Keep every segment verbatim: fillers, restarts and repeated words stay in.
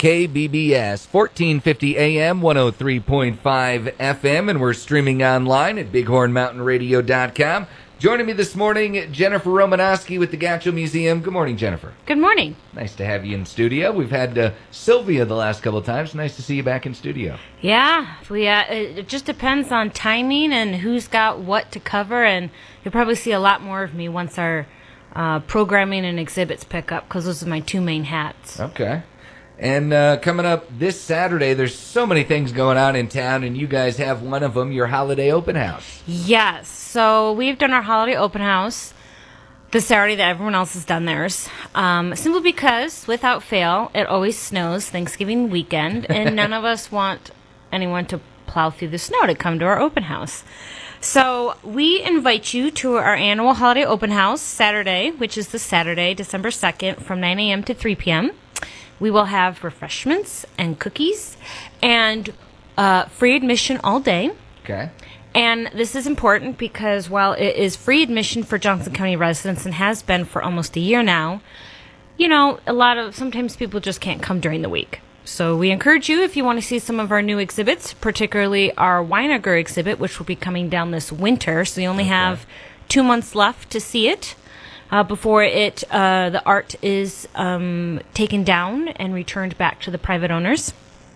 K B B S, fourteen fifty A M, one oh three point five F M, and we're streaming online at bighorn mountain radio dot com. Joining me this morning, Jennifer Romanowski with the Gatchel Museum. Good morning, Jennifer. Good morning. Nice to have you in studio. We've had uh, Sylvia the last couple of times. Nice to see you back in studio. Yeah, we. Uh, it just depends on timing and who's got what to cover, and you'll probably see a lot more of me once our uh, programming and exhibits pick up, because those are my two main hats. Okay. And uh, coming up this Saturday, there's so many things going on in town, and you guys have one of them, your holiday open house. Yes. So we've done our holiday open house this Saturday that everyone else has done theirs. Um, simply because, without fail, it always snows Thanksgiving weekend, and none of us want anyone to plow through the snow to come to our open house. So we invite you to our annual holiday open house Saturday, which is this Saturday, December second, from nine a.m. to three p.m. We will have refreshments and cookies and uh, free admission all day. Okay. And this is important because while it is free admission for Johnson County residents and has been for almost a year now, you know, a lot of, sometimes people just can't come during the week. So we encourage you, if you want to see some of our new exhibits, particularly our Weiniger exhibit, which will be coming down this winter. So you only okay. have two months left to see it. Uh, before it, uh, the art is um, taken down and returned back to the private owners.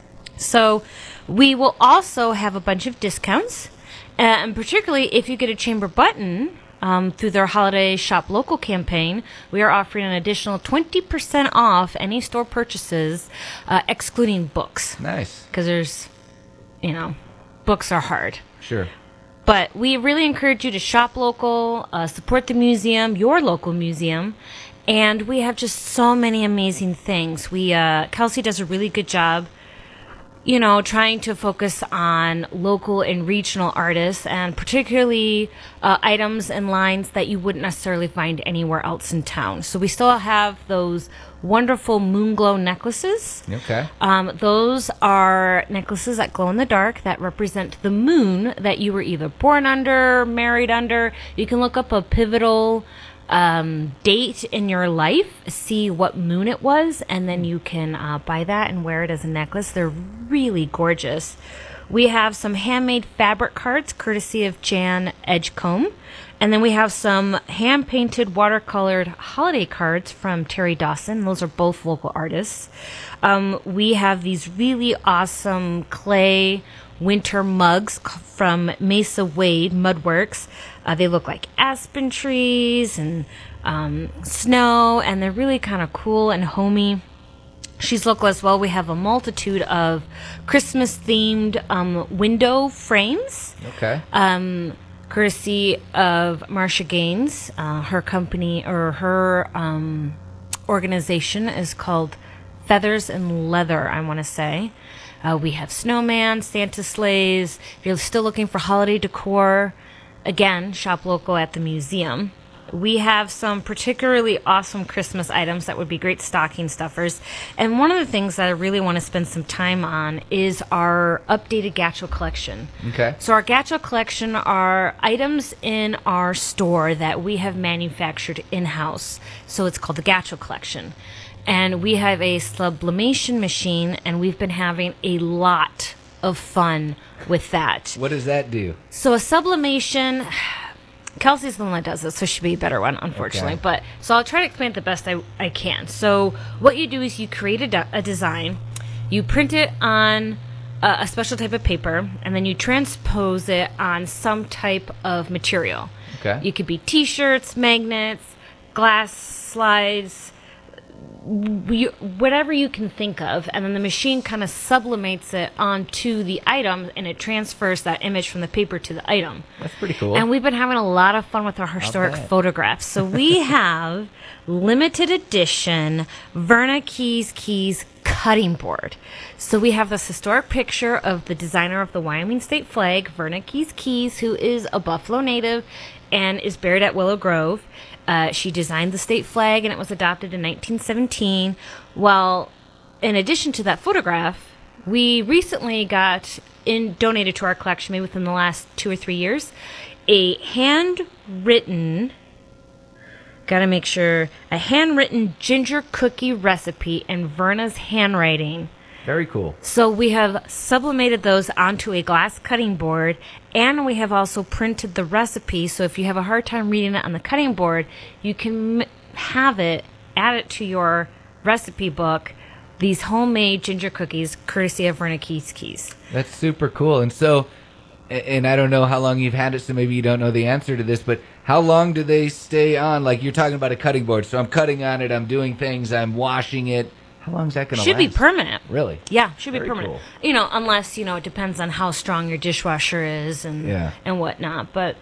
So we will also have a bunch of discounts, uh, and particularly if you get a chamber button um, through their holiday shop local campaign, we are offering an additional twenty percent off any store purchases, uh, excluding books. Nice. Because there's, you know, books are hard. Sure. But we really encourage you to shop local, uh, support the museum, your local museum, and we have just so many amazing things. We uh, Kelsey does a really good job, you know, trying to focus on local and regional artists, and particularly uh, items and lines that you wouldn't necessarily find anywhere else in town. So we still have those wonderful moon glow necklaces. Okay. Um, those are necklaces that glow in the dark that represent the moon that you were either born under, married under. You can look up a pivotal um, date in your life, see what moon it was, and then you can uh, buy that and wear it as a necklace. They're really gorgeous. We have some handmade fabric cards courtesy of Jan Edgecombe. And then we have some hand-painted watercolored holiday cards from Terry Dawson. Those are both local artists. Um, we have these really awesome clay winter mugs from Mesa Wade Mudworks. Uh, they look like aspen trees and um, snow, and they're really kind of cool and homey. She's local as well. We have a multitude of Christmas-themed um, window frames. Okay. Um... courtesy of Marcia Gaines. Uh, her company, or her um, organization is called Feathers and Leather, I want to say. Uh, we have snowman, Santa sleighs. If you're still looking for holiday decor, again, shop local at the museum. We have some particularly awesome Christmas items that would be great stocking stuffers. And one of the things that I really want to spend some time on is our updated Gatchel collection. Okay. So our Gatchel collection are items in our store that we have manufactured in-house. So it's called the Gatchel collection. And we have a sublimation machine, and we've been having a lot of fun with that. What does that do? So a sublimation... Kelsey's the one that does this, so she'd be a better one, unfortunately. Okay. But so I'll try to explain it the best I, I can. So what you do is you create a, de- a design, you print it on a, a special type of paper, and then you transpose it on some type of material. Okay. You could be T-shirts, magnets, glass slides, you, whatever you can think of, and then the machine kind of sublimates it onto the item, and it transfers that image from the paper to the item. That's pretty cool. And we've been having a lot of fun with our historic photographs. So we have limited edition Verna Keys Keys cutting board. So we have this historic picture of the designer of the Wyoming state flag, Verna Keys Keys, who is a Buffalo native and is buried at Willow Grove. Uh, she designed the state flag, and it was adopted in nineteen seventeen. Well, in addition to that photograph, we recently got in donated to our collection, maybe within the last two or three years, a handwritten, gotta make sure, a handwritten ginger cookie recipe in Verna's handwriting Very cool. So we have sublimated those onto a glass cutting board, and we have also printed the recipe. So if you have a hard time reading it on the cutting board, you can m- have it, add it to your recipe book, these homemade ginger cookies, courtesy of Verna Keys Keys. That's super cool. And so, and I don't know how long you've had it, so maybe you don't know the answer to this, but how long do they stay on? Like, you're talking about a cutting board, so I'm cutting on it, I'm doing things, I'm washing it. How long is that going to last? Should be permanent. Really? Yeah, should Very be permanent. cool. You know, unless, you know, it depends on how strong your dishwasher is and Yeah. and whatnot. But,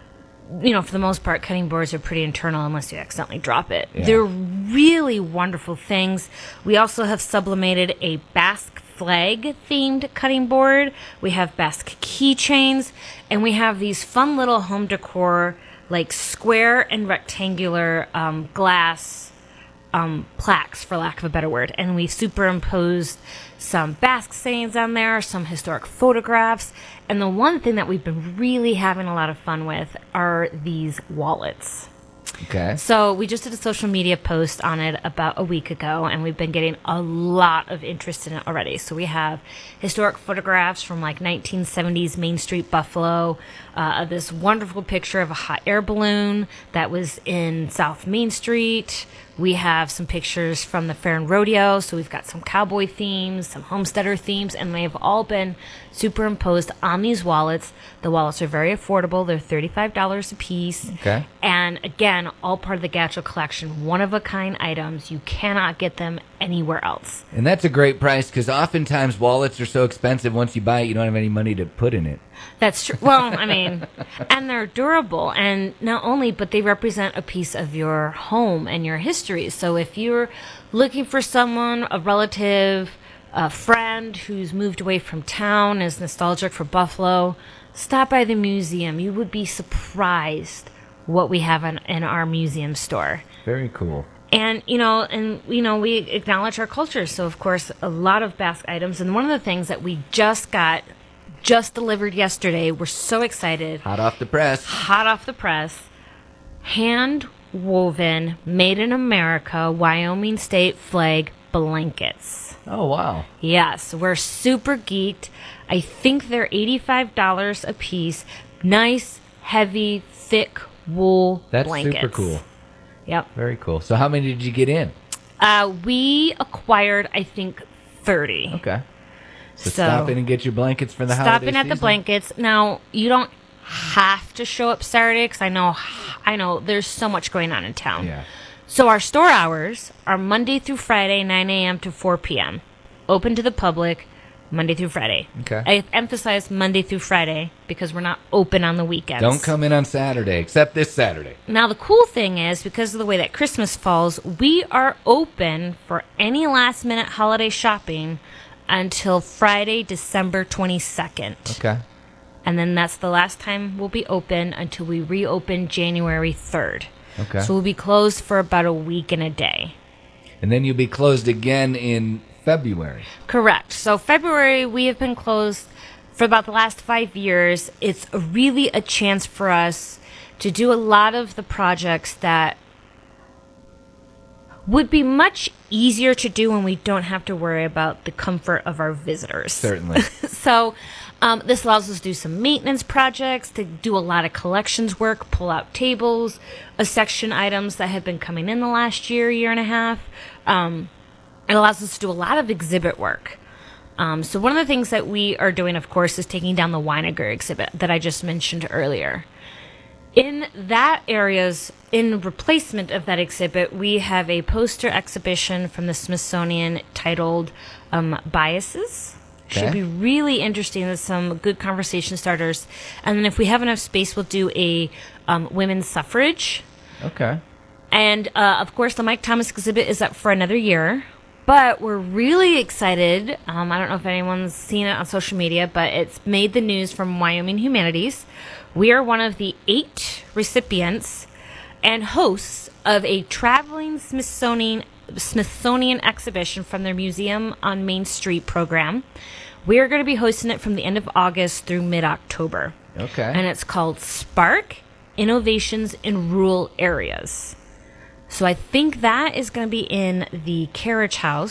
you know, for the most part, cutting boards are pretty internal unless you accidentally drop it. Yeah. They're really wonderful things. We also have sublimated a Basque flag themed cutting board. We have Basque keychains, and we have these fun little home decor, like square and rectangular um, glass um, plaques, for lack of a better word. And we superimposed some Basque sayings on there, some historic photographs. And the one thing that we've been really having a lot of fun with are these wallets. Okay. So we just did a social media post on it about a week ago, and we've been getting a lot of interest in it already. So we have historic photographs from like nineteen seventies Main Street Buffalo, uh, this wonderful picture of a hot air balloon that was in South Main Street. We have some pictures from the Fair and Rodeo, so we've got some cowboy themes, some homesteader themes, and they've all been superimposed on these wallets. The wallets are very affordable. They're thirty-five dollars a piece. Okay. And again, all part of the Gatchel collection, one-of-a-kind items. You cannot get them anywhere else. And that's a great price, because oftentimes wallets are so expensive, once you buy it, you don't have any money to put in it. That's true. Well, I mean, and they're durable, and not only, but they represent a piece of your home and your history. So if you're looking for someone, a relative, a friend who's moved away from town, is nostalgic for Buffalo, stop by the museum. You would be surprised what we have in, in our museum store. Very cool. And, you know, and, you know, we acknowledge our culture. So, of course, a lot of Basque items. And one of the things that we just got, just delivered yesterday, we're so excited. Hot off the press. Hot off the press. Hand woven, made in America, Wyoming state flag blankets. Oh, wow. Yes, we're super geeked. I think they're eighty-five dollars a piece. Nice, heavy, thick wool That's blankets. super cool. Yep. Very cool. So how many did you get in? Uh, we acquired, I think, thirty. Okay. So, So- stop in and get your blankets for the Stop holiday in at the season? blankets. Now, you don't have to show up Saturday because I know, I know there's so much going on in town. Yeah. So our store hours are Monday through Friday, nine a.m. to four p.m. Open to the public, Monday through Friday. Okay. I emphasize Monday through Friday because we're not open on the weekends. Don't come in on Saturday, except this Saturday. Now, the cool thing is, because of the way that Christmas falls, we are open for any last-minute holiday shopping until Friday, December twenty-second. Okay. And then that's the last time we'll be open until we reopen January third. Okay. So we'll be closed for about a week and a day. And then you'll be closed again in February. Correct. So February, we have been closed for about the last five years. It's really a chance for us to do a lot of the projects that would be much easier to do when we don't have to worry about the comfort of our visitors. Certainly. So um, this allows us to do some maintenance projects, to do a lot of collections work, pull out tables, a section items that have been coming in the last year, year and a half. Um, it allows us to do a lot of exhibit work. Um, so one of the things that we are doing, of course, is taking down the Weiniger exhibit that I just mentioned earlier. In that area's, in replacement of that exhibit, we have a poster exhibition from the Smithsonian titled um, Biases. Okay. Should be really interesting with some good conversation starters. And then if we have enough space, we'll do a um, women's suffrage. Okay. And, uh, of course, the Mike Thomas exhibit is up for another year. But we're really excited. Um, I don't know if anyone's seen it on social media, but it's made the news from Wyoming Humanities. We are one of the eight recipients and hosts of a traveling Smithsonian Smithsonian exhibition from their Museum on Main Street program. We are going to be hosting it from the end of August through mid-October. Okay. And it's called Spark Innovations in Rural Areas. So I think that is going to be in the Carriage House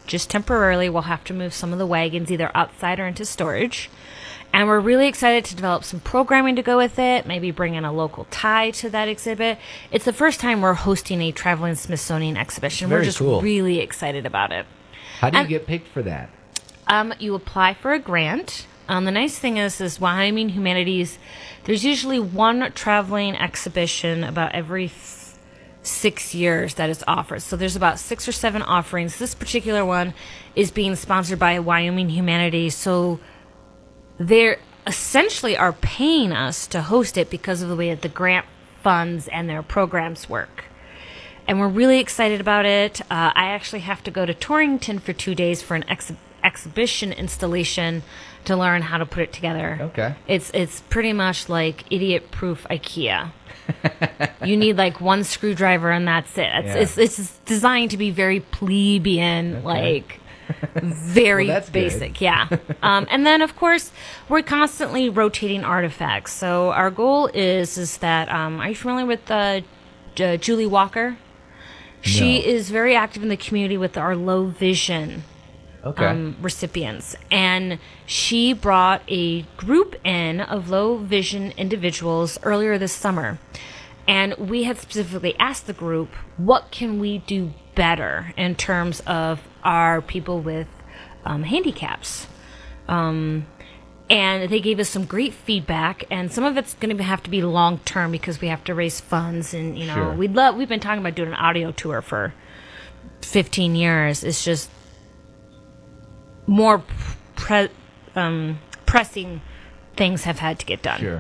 just temporarily. We'll have to move some of the wagons either outside or into storage. And we're really excited to develop some programming to go with it, maybe bring in a local tie to that exhibit. It's the first time we're hosting a traveling Smithsonian exhibition. Very we're just cool. really excited about it. How do you And- get picked for that? Um, you apply for a grant. Um, the nice thing is, is Wyoming Humanities, there's usually one traveling exhibition about every th- six years that is offered. So there's about six or seven offerings. This particular one is being sponsored by Wyoming Humanities. So they essentially are paying us to host it because of the way that the grant funds and their programs work. And we're really excited about it. Uh, I actually have to go to Torrington for two days for an ex- exhibition installation to learn how to put it together. Okay. It's it's pretty much like idiot-proof IKEA. You need like one screwdriver and that's it. It's, Yeah. it's, it's designed to be very plebeian, Okay. like very Well, that's good. basic. Yeah. Um, and then, of course, we're constantly rotating artifacts. So our goal is is that, um, are you familiar with uh, J- Julie Walker? She No. is very active in the community with our low vision Okay. um, recipients. And she brought a group in of low vision individuals earlier this summer. And we had specifically asked the group, what can we do better in terms of our people with um, handicaps? Um, and they gave us some great feedback, and some of it's going to have to be long term because we have to raise funds. And you know, Sure. we'd love. We've been talking about doing an audio tour for fifteen years. It's just more pre- um, pressing things have had to get done. Sure.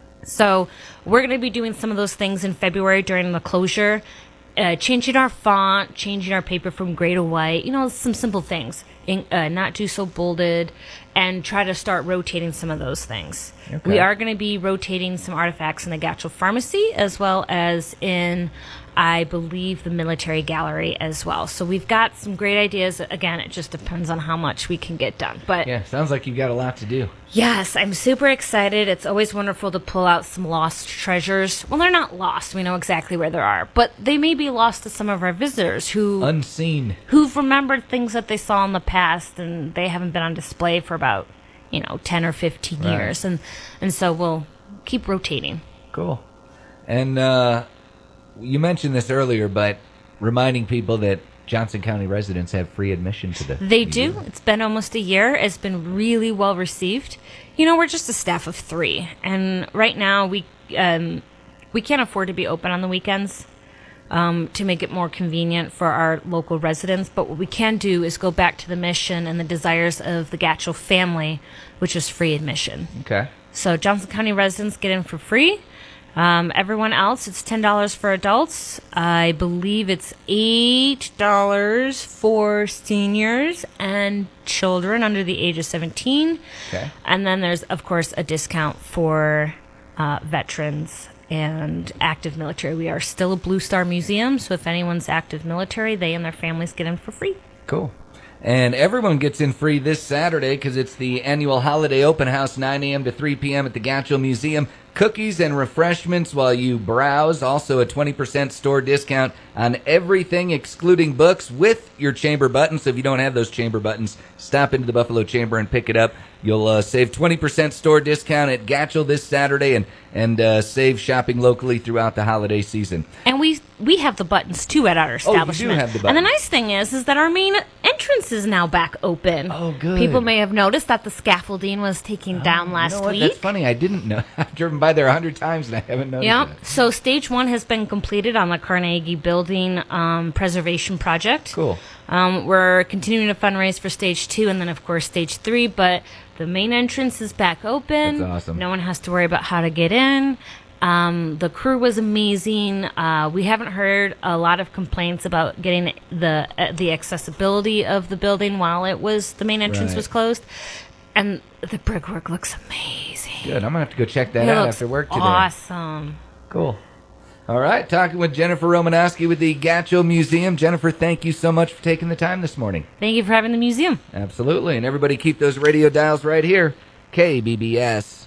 So we're going to be doing some of those things in February during the closure, uh, changing our font, changing our paper from gray to white, you know, some simple things, in, uh, not do so bolded, and try to start rotating some of those things. Okay. We are going to be rotating some artifacts in the Gatchel Pharmacy as well as in, I believe, the military gallery as well. So we've got some great ideas. Again, it just depends on how much we can get done. But Yeah, sounds like you've got a lot to do. yes, I'm super excited. It's always wonderful to pull out some lost treasures. Well, they're not lost. We know exactly where they are. But they may be lost to some of our visitors who, Unseen. who've remembered things that they saw in the past and they haven't been on display for about, you know, ten or fifteen Right. years. And, and so we'll keep rotating. Cool. And uh, you mentioned this earlier, but reminding people that Johnson County residents have free admission to the They museum. do. It's been almost a year. It's been really well received. You know, we're just a staff of three, and right now we um, we can't afford to be open on the weekends um, to make it more convenient for our local residents. But what we can do is go back to the mission and the desires of the Gatchel family, which is free admission. Okay. So Johnson County residents get in for free. Um, everyone else, it's ten dollars for adults. I believe it's eight dollars for seniors and children under the age of seventeen. Okay. And then there's, of course, a discount for uh, veterans and active military. We are still a Blue Star Museum, so if anyone's active military, they and their families get in for free. Cool. And everyone gets in free this Saturday because it's the annual holiday open house, nine a.m. to three p.m. at the Gatchel Museum. Cookies and refreshments while you browse. Also a twenty percent store discount on everything excluding books with your chamber button. So if you don't have those chamber buttons, stop into the Buffalo Chamber and pick it up. You'll uh, save twenty percent store discount at Gatchel this Saturday and, and uh, save shopping locally throughout the holiday season. And we we have the buttons too at our Oh, you do establishment. have the And the buttons. nice thing is, is that our main entrance is now back open. Oh, good. People may have noticed that the scaffolding was taken down last you know what? week. That's funny. I didn't know. I've driven by there a hundred times and I haven't noticed Yep. that. So stage one has been completed on the Carnegie Building um, preservation project. Cool. Um, we're continuing to fundraise for stage two and then, of course, stage three. But the main entrance is back open. That's awesome. No one has to worry about how to get in. Um, the crew was amazing. Uh, we haven't heard a lot of complaints about getting the uh, the accessibility of the building while it was the main entrance Right. was closed, and the brickwork looks amazing. Good. I'm gonna have to go check that It out looks after work today. awesome. Cool. All right, talking with Jennifer Romanowski with the Gatchel Museum. Jennifer, thank you so much for taking the time this morning. Thank you for having the museum. Absolutely, and everybody keep those radio dials right here. K B B S.